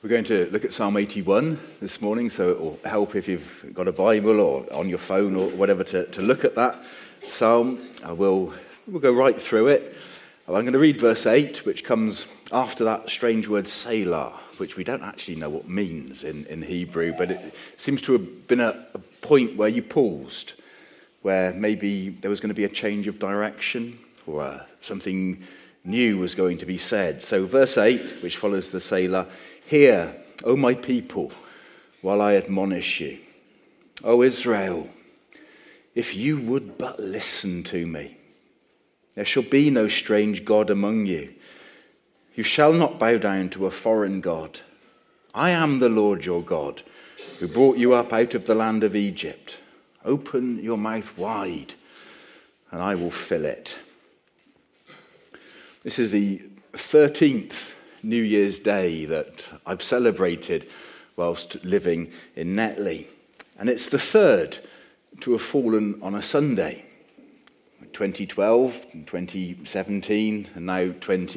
We're going to look at Psalm 81 this morning, so it will help if you've got a Bible or on your phone or whatever to look at that psalm. We'll go right through it. I'm going to read verse 8, which comes after that strange word Selah, which we don't actually know what means in Hebrew, but it seems to have been a point where you paused, where maybe there was going to be a change of direction or something new was going to be said. So verse 8, which follows the Selah: "Hear, O my people, while I admonish you. O Israel, if you would but listen to me. There shall be no strange god among you. You shall not bow down to a foreign god. I am the Lord your God, who brought you up out of the land of Egypt. Open your mouth wide, and I will fill it." This is the 13th New Year's Day that I've celebrated whilst living in Netley. And it's the third to have fallen on a Sunday. 2012, 2017, and now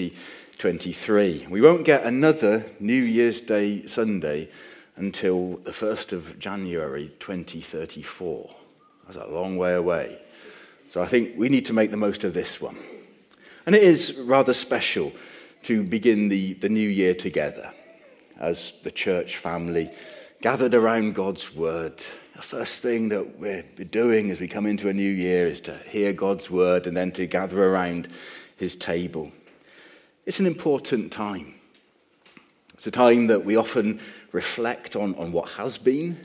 2023. We won't get another New Year's Day Sunday until the 1st of January 2034. That's a long way away. So I think we need to make the most of this one. And it is rather special to begin the new year together as the church family gathered around God's word. The first thing that we're doing as we come into a new year is to hear God's word and then to gather around his table. It's an important time. It's a time that we often reflect on what has been,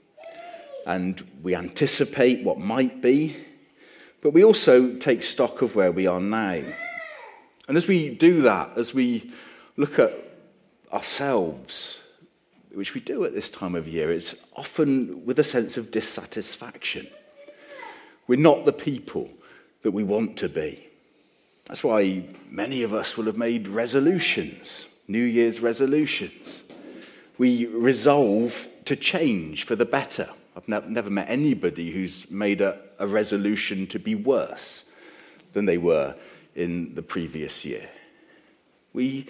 and we anticipate what might be, but we also take stock of where we are now. And as we do that, as we look at ourselves, which we do at this time of year, it's often with a sense of dissatisfaction. We're not the people that we want to be. That's why many of us will have made resolutions, New Year's resolutions. We resolve to change for the better. I've never met anybody who's made a resolution to be worse than they were in the previous year. We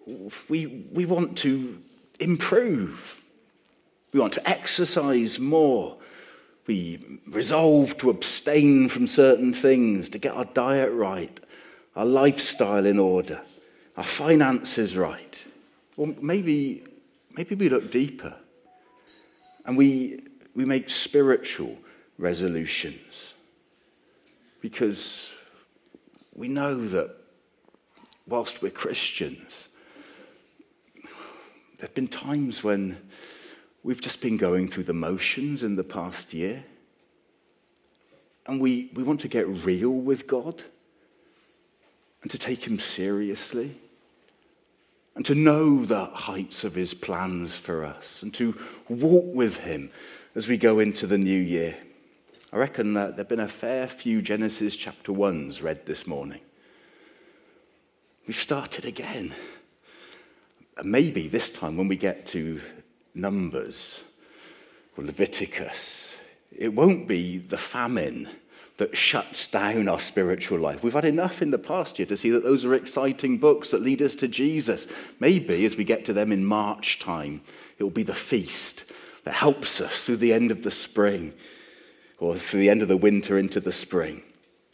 want to improve. We want to exercise more. We resolve to abstain from certain things, to get our diet right, our lifestyle in order, our finances right. Or maybe we look deeper and we make spiritual resolutions, because we know that whilst we're Christians, there have been times when we've just been going through the motions in the past year, and we want to get real with God and to take him seriously and to know the heights of his plans for us and to walk with him as we go into the new year. I reckon that there have been a fair few Genesis chapter 1s read this morning. We've started again. And maybe this time when we get to Numbers or Leviticus, it won't be the famine that shuts down our spiritual life. We've had enough in the past year to see that those are exciting books that lead us to Jesus. Maybe as we get to them in March time, it will be the feast that helps us through the end of the spring, or through the end of the winter into the spring.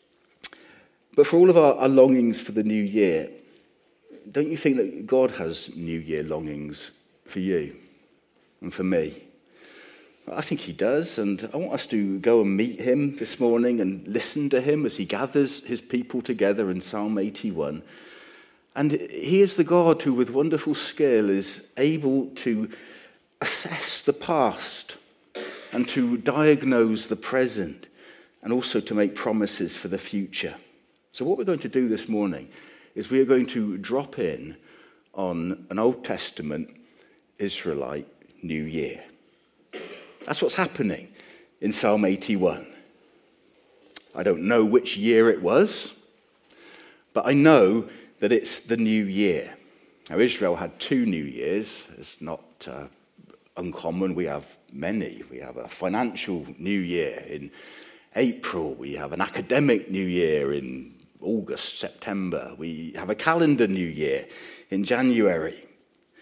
But for all of our longings for the new year, don't you think that God has New Year longings for you and for me? I think he does, and I want us to go and meet him this morning and listen to him as he gathers his people together in Psalm 81. And he is the God who, with wonderful skill, is able to assess the past and to diagnose the present, and also to make promises for the future. So what we're going to do this morning is we are going to drop in on an Old Testament Israelite New Year. That's what's happening in Psalm 81. I don't know which year it was, but I know that it's the new year. Now, Israel had 2 New Years. It's not uncommon. We have many. We have a financial New Year in April. We have an academic New Year in August, September. We have a calendar New Year in January.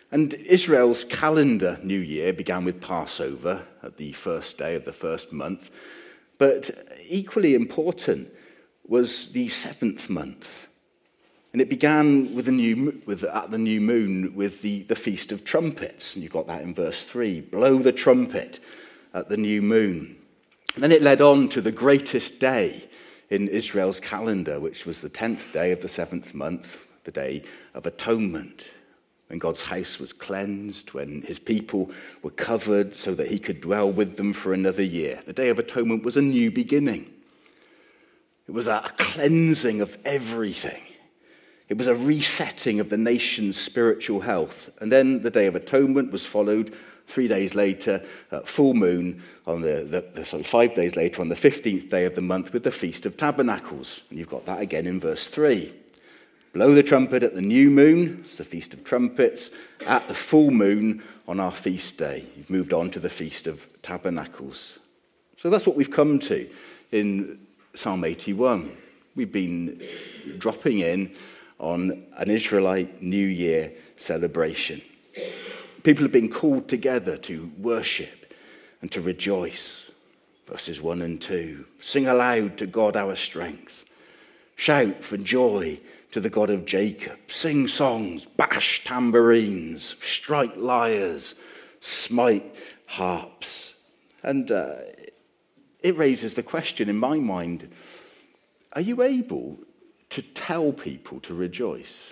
And Israel's calendar New Year began with Passover at the first day of the first month. But equally important was the seventh month. And it began at the new moon with the Feast of Trumpets. And you've got that in verse 3. Blow the trumpet at the new moon. And then it led on to the greatest day in Israel's calendar, which was the 10th day of the seventh month, the Day of Atonement, when God's house was cleansed, when his people were covered so that he could dwell with them for another year. The Day of Atonement was a new beginning. It was a cleansing of everything. It was a resetting of the nation's spiritual health. And then the Day of Atonement was followed 3 days later, full moon, on 5 days later, on the 15th day of the month, with the Feast of Tabernacles. And you've got that again in verse 3. Blow the trumpet at the new moon, it's the Feast of Trumpets, at the full moon on our feast day. You've moved on to the Feast of Tabernacles. So that's what we've come to in Psalm 81. We've been dropping in on an Israelite New Year celebration. People have been called together to worship and to rejoice. Verses 1 and 2. Sing aloud to God our strength. Shout for joy to the God of Jacob. Sing songs, bash tambourines, strike lyres, smite harps. And it raises the question in my mind, are you able to tell people to rejoice?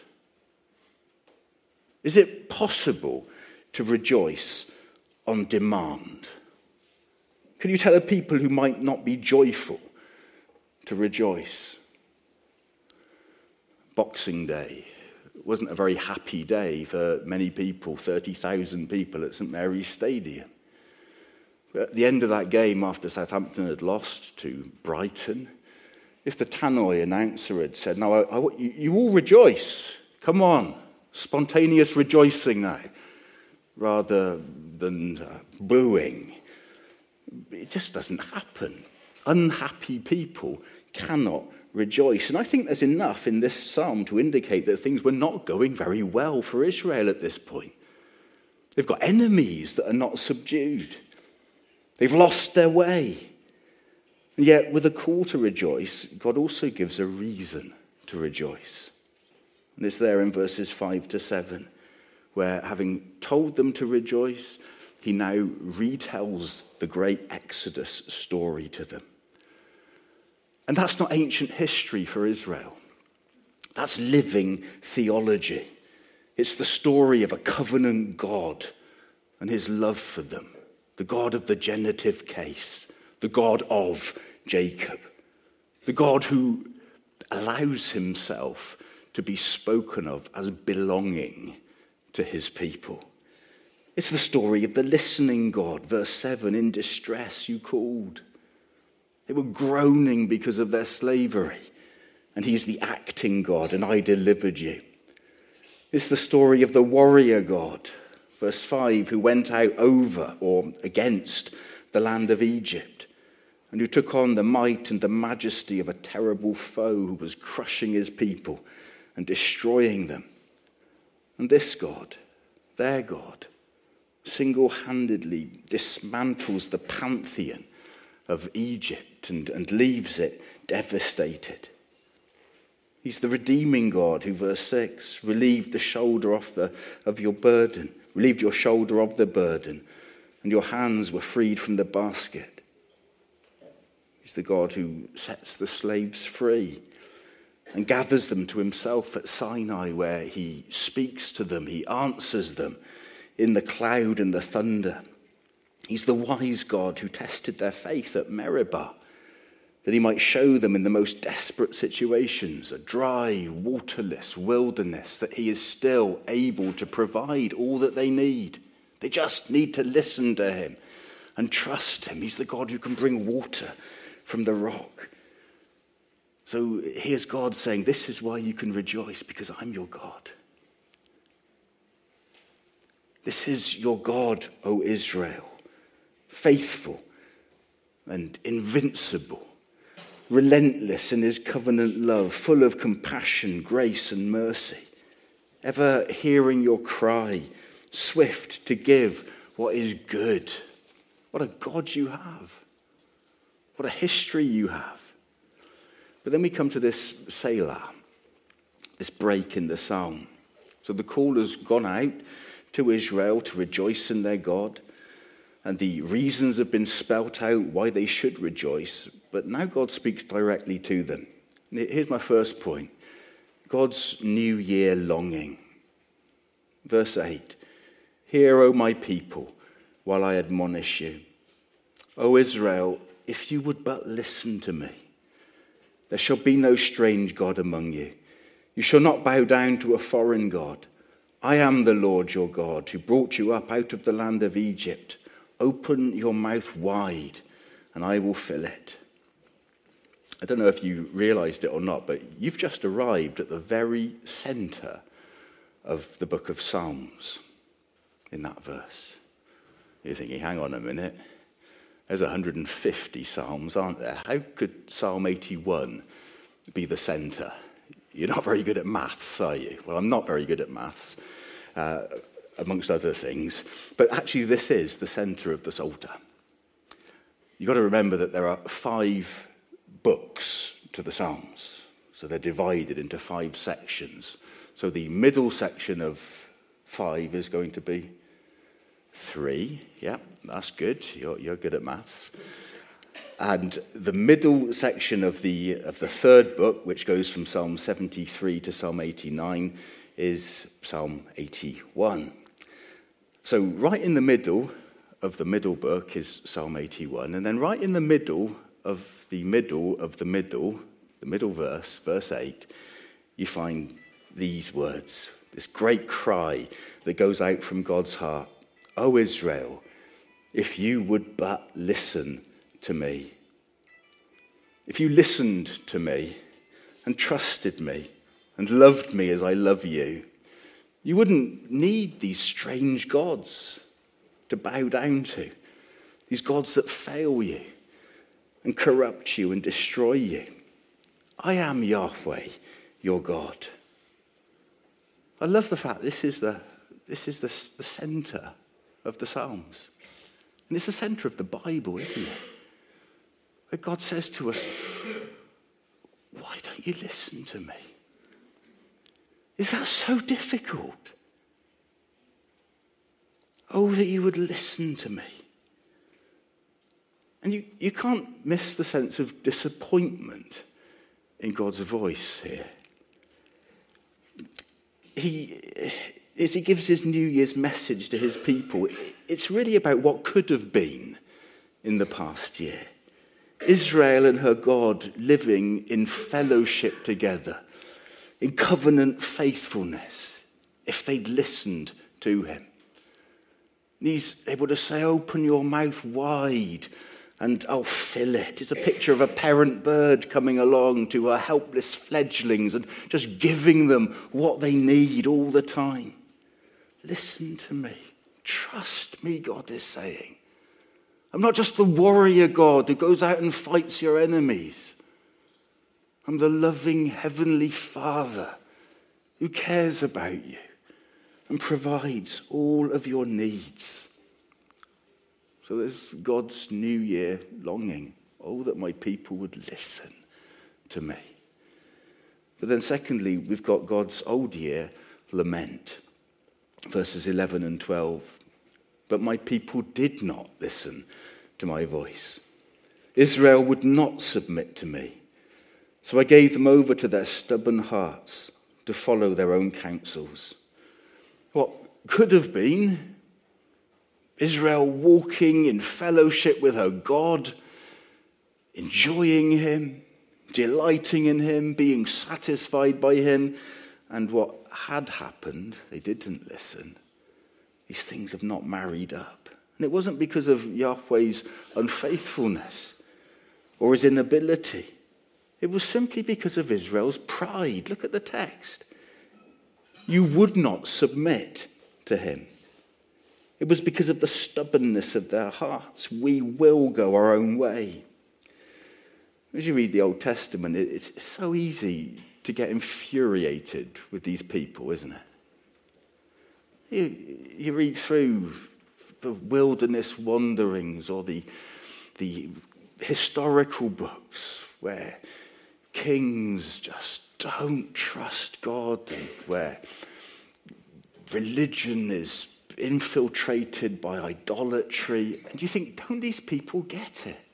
Is it possible to rejoice on demand? Can you tell a people who might not be joyful to rejoice? Boxing Day wasn't a very happy day for many people, 30,000 people at St Mary's Stadium. But at the end of that game, after Southampton had lost to Brighton, if the tannoy announcer had said, "Now, I want you all rejoice, come on, spontaneous rejoicing now," rather than booing, it just doesn't happen. Unhappy people cannot rejoice. And I think there's enough in this psalm to indicate that things were not going very well for Israel at this point. They've got enemies that are not subdued. They've lost their way. And yet, with a call to rejoice, God also gives a reason to rejoice. And it's there in verses 5 to 7, where having told them to rejoice, he now retells the great Exodus story to them. And that's not ancient history for Israel. That's living theology. It's the story of a covenant God and his love for them. The God of the genitive case. The God of Jacob. The God who allows himself to be spoken of as belonging to his people. It's the story of the listening God. Verse 7, in distress you called. They were groaning because of their slavery. And he is the acting God, and I delivered you. It's the story of the warrior God. Verse 5, who went out over or against the land of Egypt, and who took on the might and the majesty of a terrible foe who was crushing his people and destroying them. And this God, their God, single-handedly dismantles the pantheon of Egypt and leaves it devastated. He's the redeeming God who, verse 6, relieved the shoulder of your burden, relieved your shoulder of the burden, and your hands were freed from the basket. He's the God who sets the slaves free and gathers them to himself at Sinai, where he speaks to them, he answers them in the cloud and the thunder. He's the wise God who tested their faith at Meribah, that he might show them in the most desperate situations, a dry, waterless wilderness, that he is still able to provide all that they need. They just need to listen to him and trust him. He's the God who can bring water from the rock. So here's God saying, this is why you can rejoice, because I'm your God. This is your God, O Israel, faithful and invincible, relentless in his covenant love, full of compassion, grace, and mercy, ever hearing your cry, swift to give what is good. What a God you have. What a history you have. But then we come to this Selah, this break in the psalm. So the call has gone out to Israel to rejoice in their God, and the reasons have been spelt out why they should rejoice, but now God speaks directly to them. Here's my first point. God's New Year longing. Verse 8, "Hear, O my people, while I admonish you. O Israel, if you would but listen to me. There shall be no strange God among you. You shall not bow down to a foreign God. I am the Lord your God, who brought you up out of the land of Egypt. Open your mouth wide, and I will fill it." I don't know if you realized it or not, but you've just arrived at the very center of the book of Psalms in that verse. You're thinking, hang on a minute. There's 150 Psalms, aren't there? How could Psalm 81 be the center? You're not very good at maths, are you? Well, I'm not very good at maths, amongst other things. But actually, this is the center of the Psalter. You've got to remember that there are 5 books to the Psalms. So they're divided into 5 sections. So the middle section of 5 is going to be 3. Yeah, that's good. You're good at maths. And the middle section of the third book, which goes from Psalm 73 to Psalm 89, is Psalm 81. So right in the middle of the middle book is Psalm 81, and then right in the middle of the middle of the middle verse, verse 8, you find these words, this great cry that goes out from God's heart. "O Israel, if you would but listen to me. If you listened to me and trusted me and loved me as I love you, you wouldn't need these strange gods to bow down to, these gods that fail you and corrupt you and destroy you. I am Yahweh, your God." I love the fact this is the center of the Psalms. And it's the center of the Bible, isn't it? Where God says to us, why don't you listen to me? Is that so difficult? Oh, that you would listen to me. And you can't miss the sense of disappointment in God's voice here. As he gives his New Year's message to his people, it's really about what could have been in the past year. Israel and her God living in fellowship together, in covenant faithfulness, if they'd listened to him. And he's able to say, "Open your mouth wide, and I'll fill it." It's a picture of a parent bird coming along to her helpless fledglings and just giving them what they need all the time. Listen to me. Trust me, God is saying. I'm not just the warrior God who goes out and fights your enemies. I'm the loving heavenly Father who cares about you and provides all of your needs. So there's God's New Year longing. Oh, that my people would listen to me. But then secondly, we've got God's Old Year lament. Verses 11 and 12. "But my people did not listen to my voice. Israel would not submit to me. So I gave them over to their stubborn hearts to follow their own counsels." What could have been Israel walking in fellowship with her God, enjoying him, delighting in him, being satisfied by him. And what had happened, they didn't listen. These things have not married up. And it wasn't because of Yahweh's unfaithfulness or his inability. It was simply because of Israel's pride. Look at the text. You would not submit to him. It was because of the stubbornness of their hearts. We will go our own way. As you read the Old Testament, it's so easy to get infuriated with these people, isn't it? You read through the wilderness wanderings or the historical books where kings just don't trust God and where religion is infiltrated by idolatry. And you think, don't these people get it?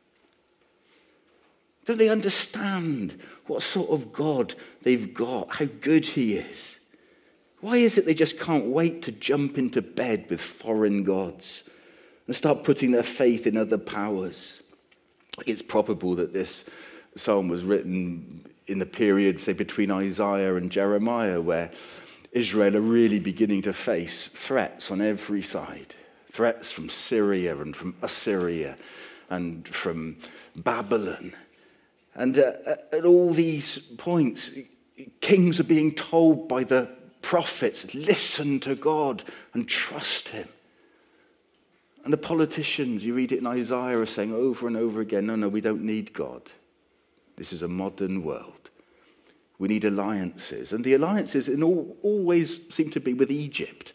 Don't they understand what sort of God they've got, how good he is? Why is it they just can't wait to jump into bed with foreign gods and start putting their faith in other powers? It's probable that this psalm was written in the period, say, between Isaiah and Jeremiah, where Israel are really beginning to face threats on every side. Threats from Syria and from Assyria and from Babylon. And at all these points, kings are being told by the prophets, listen to God and trust him. And the politicians, you read it in Isaiah, are saying over and over again, no, we don't need God. This is a modern world. We need alliances. And the alliances always seem to be with Egypt.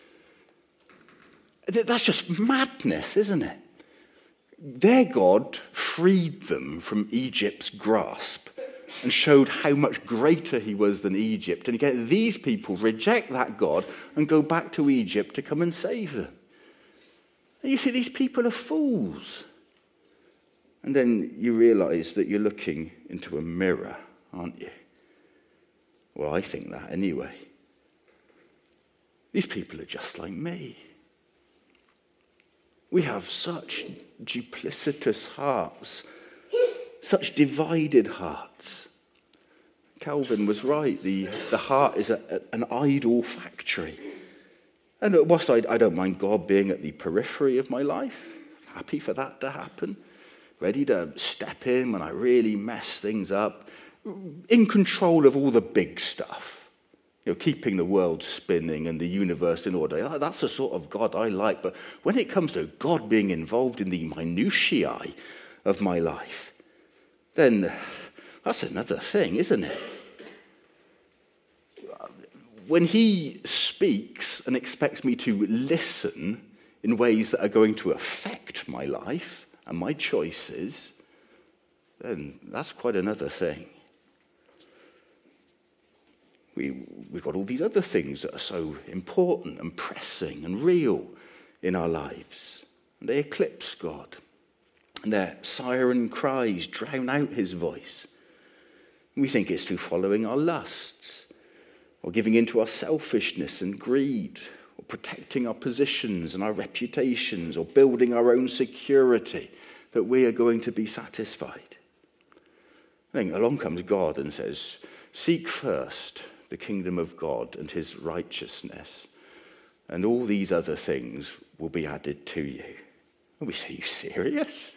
That's just madness, isn't it? Their God freed them from Egypt's grasp and showed how much greater he was than Egypt. And yet these people reject that God and go back to Egypt to come and save them. And you see, these people are fools. And then you realize that you're looking into a mirror, aren't you? Well, I think that anyway. These people are just like me. We have such duplicitous hearts, such divided hearts. Calvin was right. The heart is an idol factory. And whilst I don't mind God being at the periphery of my life, happy for that to happen, ready to step in when I really mess things up, in control of all the big stuff, keeping the world spinning and the universe in order. That's the sort of God I like. But when it comes to God being involved in the minutiae of my life, then that's another thing, isn't it? When he speaks and expects me to listen in ways that are going to affect my life and my choices, then that's quite another thing. We've got all these other things that are so important and pressing and real in our lives. And they eclipse God. And their siren cries drown out his voice. And we think it's through following our lusts, or giving into our selfishness and greed, or protecting our positions and our reputations, or building our own security, that we are going to be satisfied. Then along comes God and says, seek first the kingdom of God and his righteousness, and all these other things will be added to you. And we say, are you serious?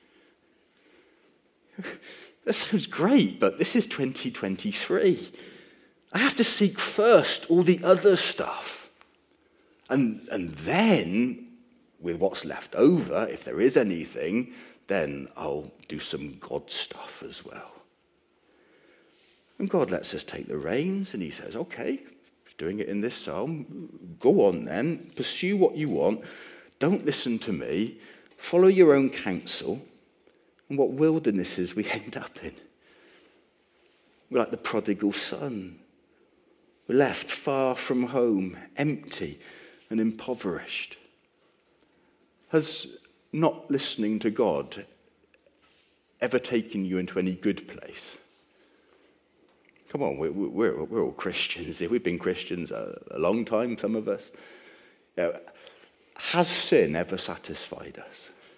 That sounds great, but this is 2023. I have to seek first all the other stuff. And then, with what's left over, if there is anything, then I'll do some God stuff as well. And God lets us take the reins, and he says, okay, doing it in this psalm, go on then, pursue what you want, don't listen to me, follow your own counsel. And what wildernesses we end up in. We're like the prodigal son. We're left far from home, empty and impoverished. Has not listening to God ever taken you into any good place? Come on, we're all Christians. We've been Christians a long time, some of us. Has sin ever satisfied us?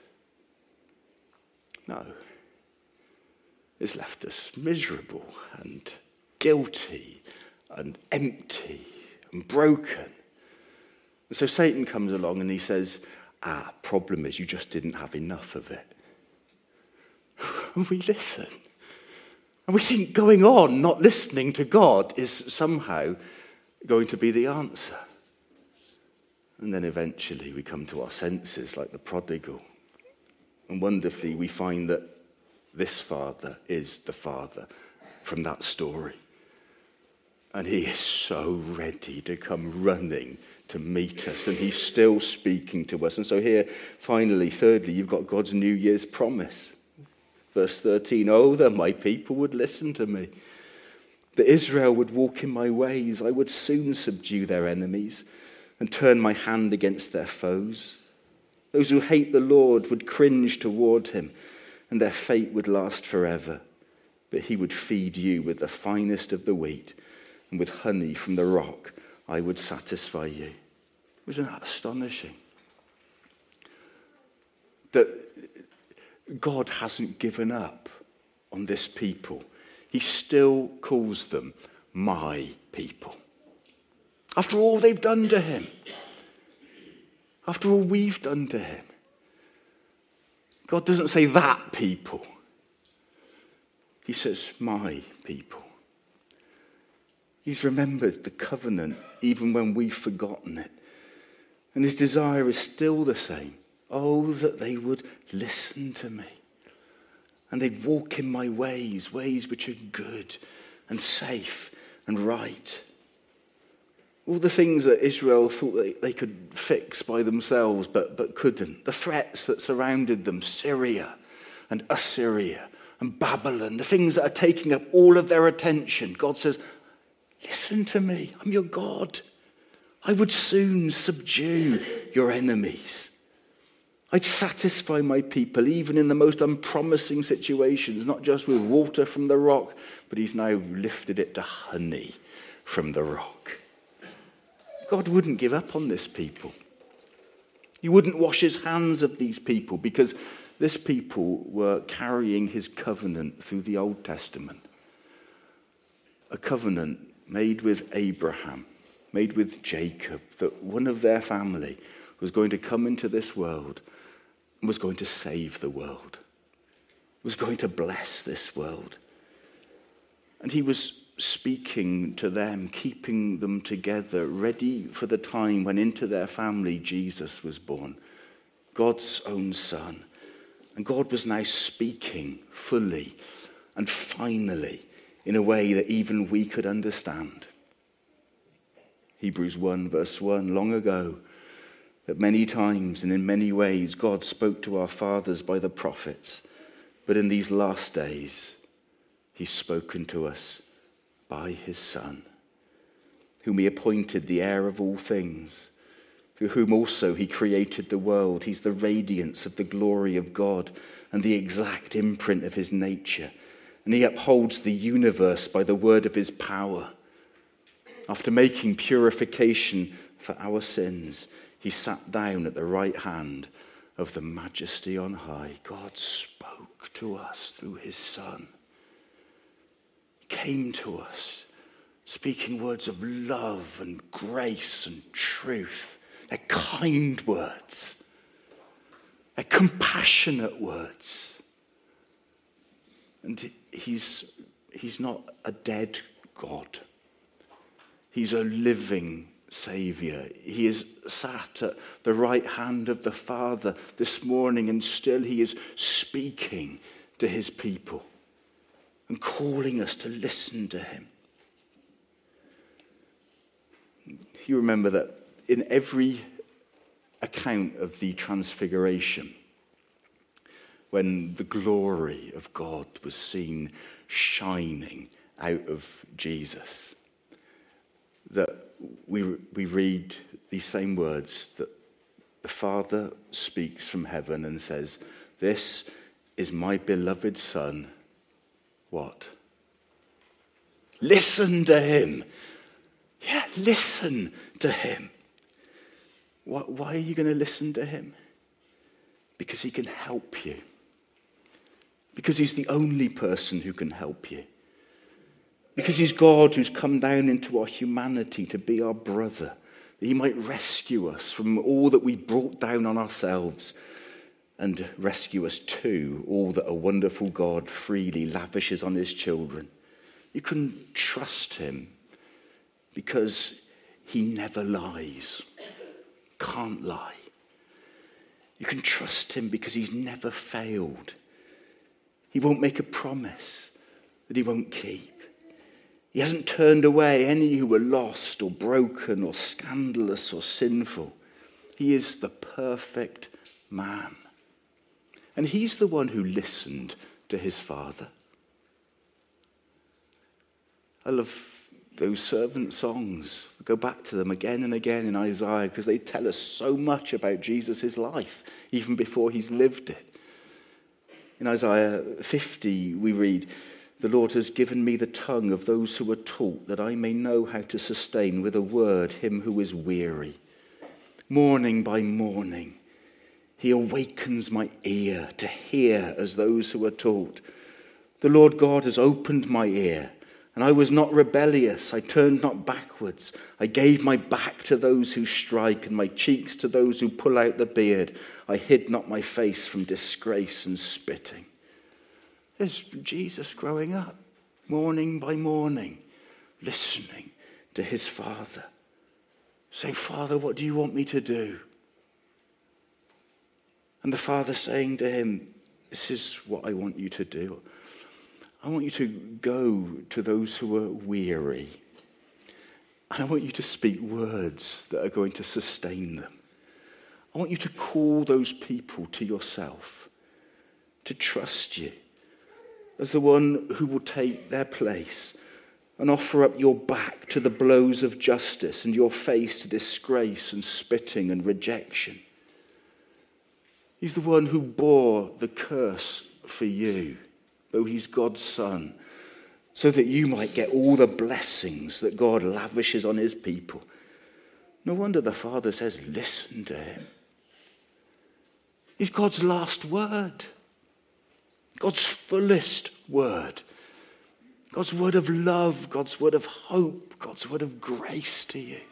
No. It's left us miserable and guilty and empty and broken. And so Satan comes along and he says, problem is you just didn't have enough of it. And we listen. And we think going on, not listening to God, is somehow going to be the answer. And then eventually we come to our senses like the prodigal. And wonderfully we find that this father is the father from that story. And he is so ready to come running to meet us. And he's still speaking to us. And so here, finally, thirdly, you've got God's New Year's promise. Verse 13, oh, that my people would listen to me. That Israel would walk in my ways. I would soon subdue their enemies and turn my hand against their foes. Those who hate the Lord would cringe toward him, and their fate would last forever. But he would feed you with the finest of the wheat, and with honey from the rock I would satisfy you. Wasn't that astonishing? That God hasn't given up on this people. He still calls them my people. After all they've done to him. After all we've done to him. God doesn't say that people. He says my people. He's remembered the covenant even when we've forgotten it. And his desire is still the same. Oh, that they would listen to me. And they'd walk in my ways, ways which are good and safe and right. All the things that Israel thought they could fix by themselves but couldn't. The threats that surrounded them, Syria and Assyria and Babylon, the things that are taking up all of their attention. God says, listen to me, I'm your God. I would soon subdue your enemies. I'd satisfy my people even in the most unpromising situations, not just with water from the rock, but he's now lifted it to honey from the rock. God wouldn't give up on this people. He wouldn't wash his hands of these people because this people were carrying his covenant through the Old Testament. A covenant made with Abraham, made with Jacob, that one of their family was going to come into this world and was going to save the world, was going to bless this world. And he was speaking to them, keeping them together, ready for the time when into their family Jesus was born, God's own son. And God was now speaking fully and finally in a way that even we could understand. Hebrews 1 verse 1, long ago, that many times and in many ways God spoke to our fathers by the prophets, but in these last days he's spoken to us by his Son, whom he appointed the heir of all things, through whom also he created the world. He's the radiance of the glory of God and the exact imprint of his nature. And he upholds the universe by the word of his power. After making purification for our sins, he sat down at the right hand of the Majesty on high. God spoke to us through his Son. He came to us, speaking words of love and grace and truth. They're kind words. They're compassionate words. And he's not a dead God. He's a living Saviour. He is sat at the right hand of the Father this morning, and still he is speaking to his people and calling us to listen to him. You remember that in every account of the Transfiguration, when the glory of God was seen shining out of Jesus, that we read these same words, that the Father speaks from heaven and says, "This is my beloved Son." What? Listen to him. Yeah, listen to him. Why are you going to listen to him? Because he can help you. Because he's the only person who can help you. Because he's God who's come down into our humanity to be our brother, that he might rescue us from all that we brought down on ourselves and rescue us too, all that a wonderful God freely lavishes on his children. You can trust him because he never lies, can't lie. You can trust him because he's never failed. He won't make a promise that he won't keep. He hasn't turned away any who were lost or broken or scandalous or sinful. He is the perfect man. And he's the one who listened to his Father. I love those servant songs. We go back to them again and again in Isaiah because they tell us so much about Jesus' life, even before he's lived it. In Isaiah 50, we read, "The Lord has given me the tongue of those who are taught, that I may know how to sustain with a word him who is weary. Morning by morning, he awakens my ear to hear as those who are taught. The Lord God has opened my ear, and I was not rebellious. I turned not backwards. I gave my back to those who strike, and my cheeks to those who pull out the beard. I hid not my face from disgrace and spitting." There's Jesus growing up, morning by morning, listening to his Father, saying, "Father, what do you want me to do?" And the Father saying to him, "This is what I want you to do. I want you to go to those who are weary, and I want you to speak words that are going to sustain them. I want you to call those people to yourself, to trust you as the one who will take their place and offer up your back to the blows of justice and your face to disgrace and spitting and rejection. He's the one who bore the curse for you, though he's God's Son, so that you might get all the blessings that God lavishes on his people. No wonder the Father says, listen to him. He's God's last word. God's fullest word. God's word of love, God's word of hope, God's word of grace to you.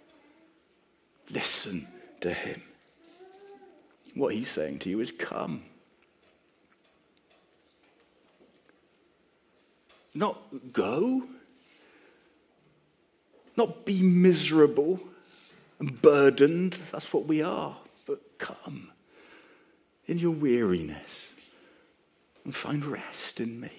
Listen to him. What he's saying to you is come. Not go. Not be miserable and burdened. That's what we are. But come in your weariness and find rest in me.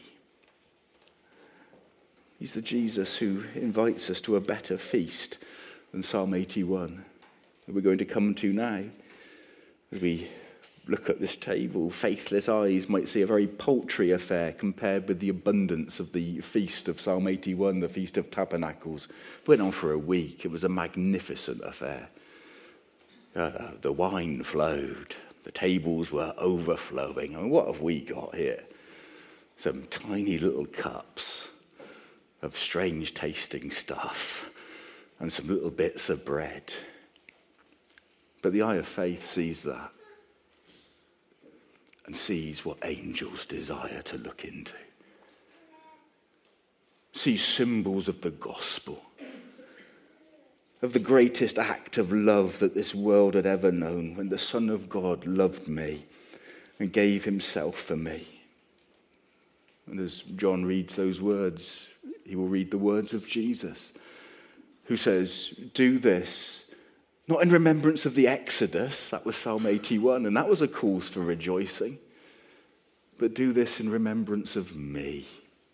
He's the Jesus who invites us to a better feast than Psalm 81 that we're going to come to now. As we look at this table, faithless eyes might see a very paltry affair compared with the abundance of the feast of Psalm 81, the Feast of Tabernacles. It went on for a week. It was a magnificent affair. The wine flowed. The tables were overflowing. I mean, what have we got here? Some tiny little cups of strange tasting stuff and some little bits of bread. But the eye of faith sees that and sees what angels desire to look into. Sees symbols of the gospel, of the greatest act of love that this world had ever known, when the Son of God loved me and gave himself for me. And as John reads those words, he will read the words of Jesus, who says, do this, not in remembrance of the Exodus, that was Psalm 81, and that was a cause for rejoicing, but do this in remembrance of me.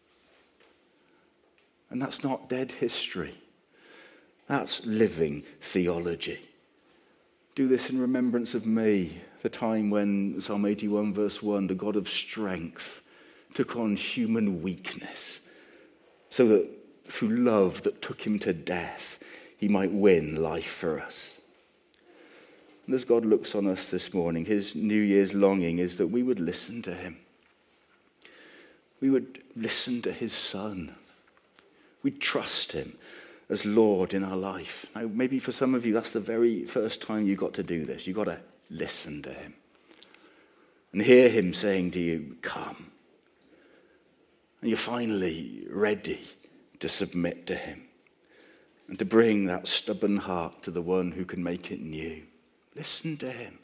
And that's not dead history. That's living theology. Do this in remembrance of me, the time when Psalm 81 verse 1, the God of strength took on human weakness, so that through love that took him to death, he might win life for us. And as God looks on us this morning, his New Year's longing is that we would listen to him. We would listen to his Son. We'd trust him as Lord in our life. Now, maybe for some of you, that's the very first time you got to do this. You got to listen to him and hear him saying to you, come. And you're finally ready to submit to him and to bring that stubborn heart to the one who can make it new. Listen to him.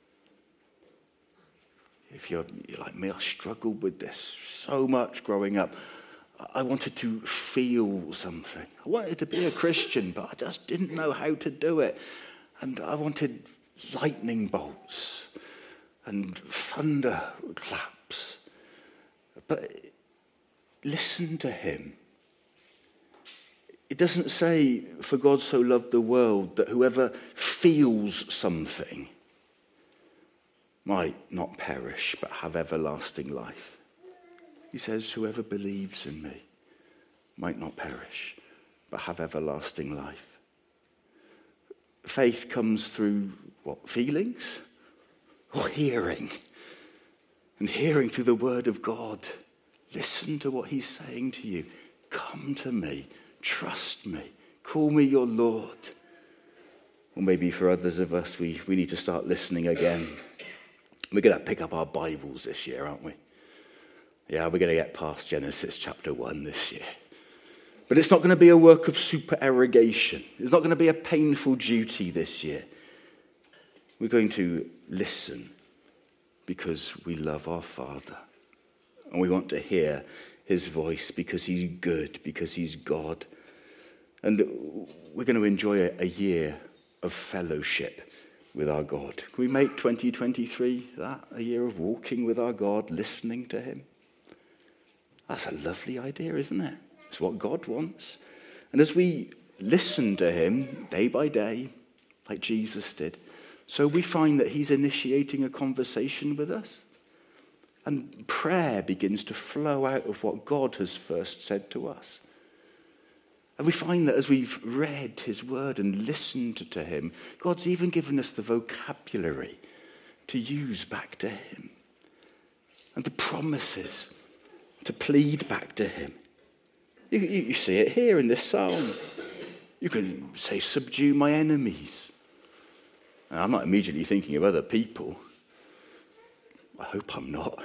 If you're like me, I struggled with this so much growing up. I wanted to feel something. I wanted to be a Christian, but I just didn't know how to do it. And I wanted lightning bolts and thunder claps. But listen to him. it doesn't say, for God so loved the world that whoever feels something might not perish but have everlasting life. He says, whoever believes in me might not perish but have everlasting life. Faith comes through what? Feelings? Or hearing? And hearing through the word of God. Listen to what he's saying to you. Come to me. Trust me. Call me your Lord. Or maybe for others of us, we need to start listening again. We're going to pick up our Bibles this year, aren't we? Yeah, we're going to get past Genesis chapter 1 this year. But it's not going to be a work of supererogation. It's not going to be a painful duty this year. We're going to listen because we love our Father. And we want to hear his voice because he's good, because he's God. And we're going to enjoy a year of fellowship with our God. Can we make 2023 that, a year of walking with our God, listening to him? That's a lovely idea, isn't it? It's what God wants. And as we listen to him day by day, like Jesus did, so we find that he's initiating a conversation with us. And prayer begins to flow out of what God has first said to us. And we find that as we've read his word and listened to him, God's even given us the vocabulary to use back to him. And the promises to plead back to him. You see it here in this psalm. You can say, subdue my enemies. And I'm not immediately thinking of other people. I hope I'm not.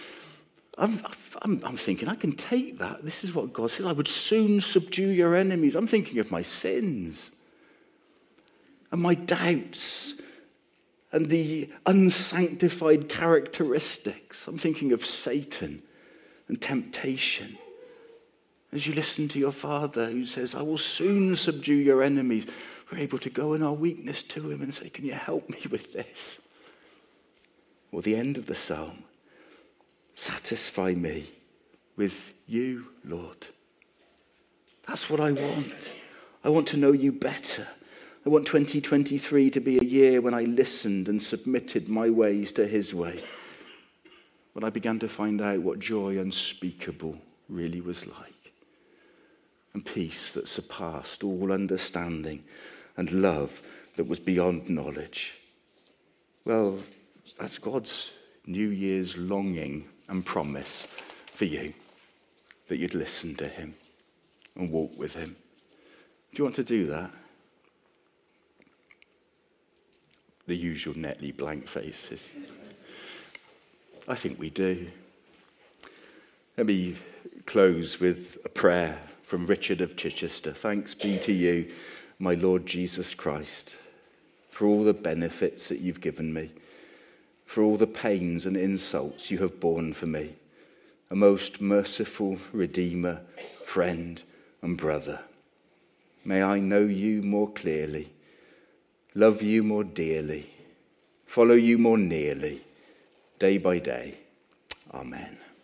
I'm thinking, I can take that. This is what God says. I would soon subdue your enemies. I'm thinking of my sins and my doubts and the unsanctified characteristics. I'm thinking of Satan and temptation. As you listen to your Father who says, I will soon subdue your enemies, we're able to go in our weakness to him and say, can you help me with this? Or the end of the psalm, satisfy me with you, Lord. That's what I want. I want to know you better. I want 2023 to be a year when I listened and submitted my ways to his way. When I began to find out what joy unspeakable really was like. And peace that surpassed all understanding. And love that was beyond knowledge. Well, that's God's New Year's longing and promise for you. That you'd listen to him and walk with him. Do you want to do that? The usual neatly blank faces. I think we do. Let me close with a prayer from Richard of Chichester. Thanks be to you, my Lord Jesus Christ, for all the benefits that you've given me, for all the pains and insults you have borne for me, a most merciful Redeemer, friend and brother. May I know you more clearly, love you more dearly, follow you more nearly, day by day. Amen.